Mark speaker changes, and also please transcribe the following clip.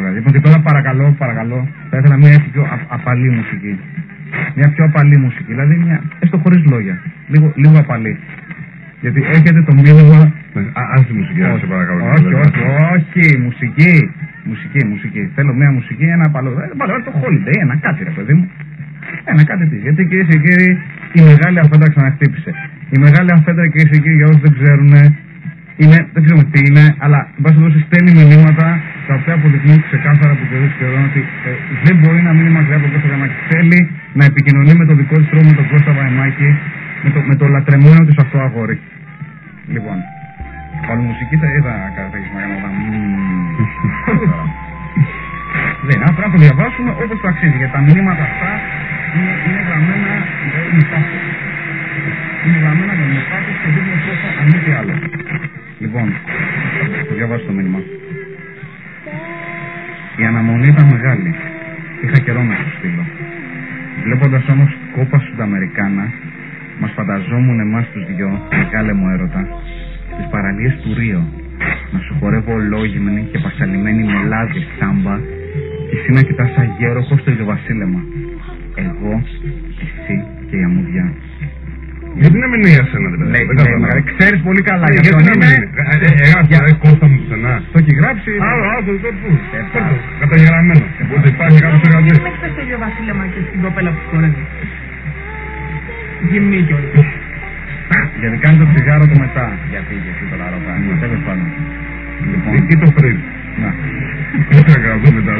Speaker 1: Λοιπόν, και τώρα παρακαλώ, θα ήθελα μια έτσι πιο απαλή μουσική. Μια πιο απαλή μουσική, δηλαδή μια, έστω χωρίς λόγια. Λίγο απαλή. Γιατί έχετε το μήνυμα.
Speaker 2: Αν τη μουσική, σε παρακαλώ.
Speaker 1: Όχι, μουσική. Θέλω μια μουσική, ένα απαλό. Το Holiday, ένα κάτι ρε παιδί μου. Ένα κάτι της. Γιατί κυρίες και κύριοι, η μεγάλη αφέντα ξαναχτύπησε. Η μεγάλη αφέντα, κυρίες και κύριοι, για όσους δεν ξέρουν, δεν ξέρουμε τι είναι, αλλά εν πάση περιπτώσει στέλνει μηνύματα τα οποία αποδεικνύουν ξεκάθαρα από καιρούς καιρών ότι δεν μπορεί να μείνει μακριά από τον Κώστα Βαϊμάκη. Θέλει να επικοινωνεί με τον δικό της τρόπο με τον Κώστα Βαϊμάκη, με το λατρεμένο της αυτό αγόρι. Λοιπόν, πάλι μουσική θα καταθέσεις να κάνω τα δεν, πρέπει να το διαβάσουμε όπως το αξίζει, γιατί τα μηνύματα αυτά είναι γραμμένα με πάθος. Είναι γραμμένα με πάθος και δείχνουν πόσο αν μη τι άλλο. Λοιπόν, το διαβάσω το μήνυμα. Η αναμονή ήταν μεγάλη. Είχα καιρό να το στείλω. Βλέποντας όμως κόπα Σουνταμερικάνα, μας φανταζόμουν εμάς τους δυο, μεγάλε μου έρωτα, στις παραλίες του Ρίο, να σου χορεύω ολόγυμνη και πασαλιμένη με λάδι σάμπα και εσύ να κοιτάς αγέροχο στο ηλιοβασίλεμα. Εγώ, εσύ και η αμμουδιά.
Speaker 2: Γιατί να μην είναι για σένα δηλαδή.
Speaker 1: Ξέρεις πολύ καλά
Speaker 2: γιατί να μην είναι. Κώστα μου πουθενά.
Speaker 1: Το έχει γράψει.
Speaker 2: Το πού. Καταγεγραμμένο. Ότι υπάρχει κάποιος εργατής.
Speaker 3: Τι μες στο ηλιοβασίλεμα και στην κοπέλα που χορεύει. Γυμνή κιόλας.
Speaker 1: Γιατί κάνει το τσιγάρο του μετά. Γιατί το λαρό κάνει. Τέλος πάντων.
Speaker 2: Ή το πριν.
Speaker 1: Να.
Speaker 2: Τι θα κάνω μετά.